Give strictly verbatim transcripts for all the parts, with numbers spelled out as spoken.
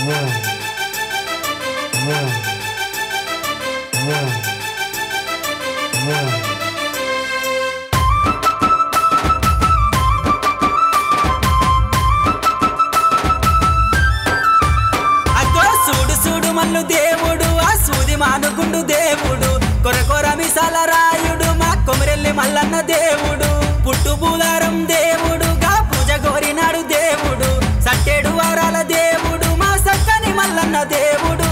మల్లు దేవుడు ఆ సూది మానుగుండు దేవుడు కొరకొర మిసాల రాయుడు మా కొమరెల్లి మల్లన్న దేవుడు పుట్టు బూదారం దేవుడు గా పూజ కోరినాడు దేవుడు సట్టేడు వారాల దేవుడు మా సక్కని మల్లన్న దేవుడు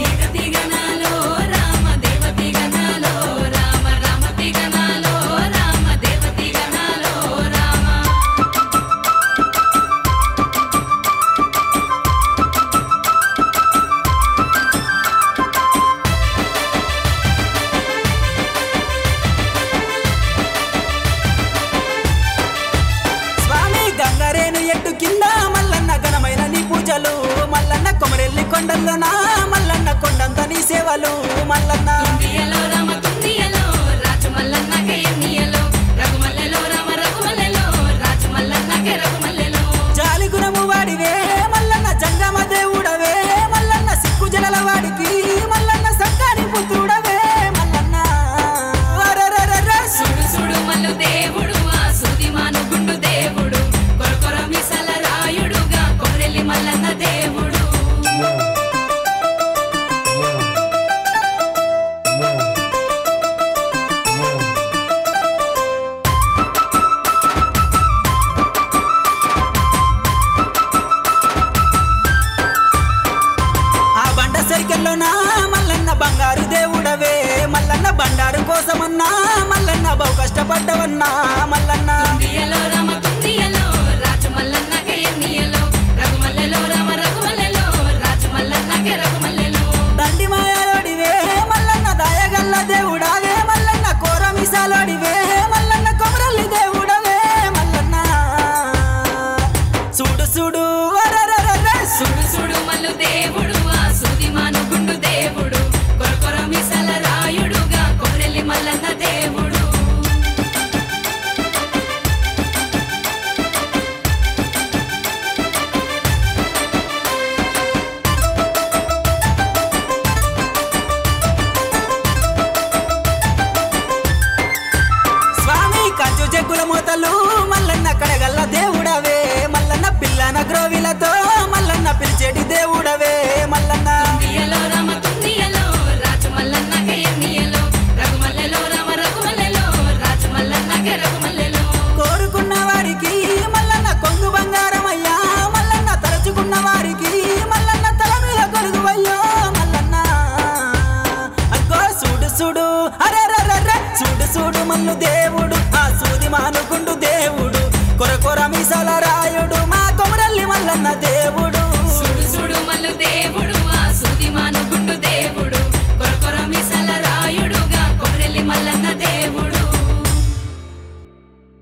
మల్లన్న కొమరెల్లి కొండల్లోనా మల్లన్న కొండంత నీ సేవలు మల్లన్న జాలి గుణము వాడివే మల్లన్న జంగమ దేవుడవే మల్లన్న సిక్కు జలల వాడికి మల్లన్న సక్కాని పుత్రుడవే మల్లన్న సుడు సుడు మల్లు దేవుడు ఆ సుది మానుగుండు దేవుడు కొరకొర మిసల రాయుడుగా కొమరెల్లి మల్లన్న దేవుడు సరికెల్లోనా మల్లన్న బంగారు దేవుడవే మల్లన్న బండారు కోసమన్నా మల్లన్న బహు కష్టపడ్డవన్నా మల్లన్న దండి మాయాలోడివే మల్లన్న దాయగల్ల దేవుడావే మల్లన్న కోర మిసాలోడివే మల్లన్న కొమరల్లి దేవుడవే మల్లన్న చూడు చూడు సుడు సుడు మల్లు దేవుడు ఆ సుది మానుగుండు దేవుడు కొరకొర మిసల రాయుడుగా కొమరెల్లి మల్లన్న దేవుడు స్వామి కంచు జగ్గుల మూతలు మల్లన్న కడగల్ల దేవుడవే మల్లన్న పిల్లన గ్రోవిలతో మల్లన్న పిలిచేటి దేవుడవే మల్లన్న కోరుకున్న వారికి మల్లన్న కొంగు బంగారం అయ్యా మల్లన్న తరచుకున్న వారికి మల్లన్న తల మీద కొలుగువయ్యో మల్లన్న అగ్గో చూడు చూడు అరే చూడు చూడు మల్లు దేవుడు ఆ సూది మానుకుండు దేవుడు కొరకొర మిసాల రాయుడు మా కొమరల్లి మల్లన్న దేవుడు సుడు సుడు మల్లు దేవుడు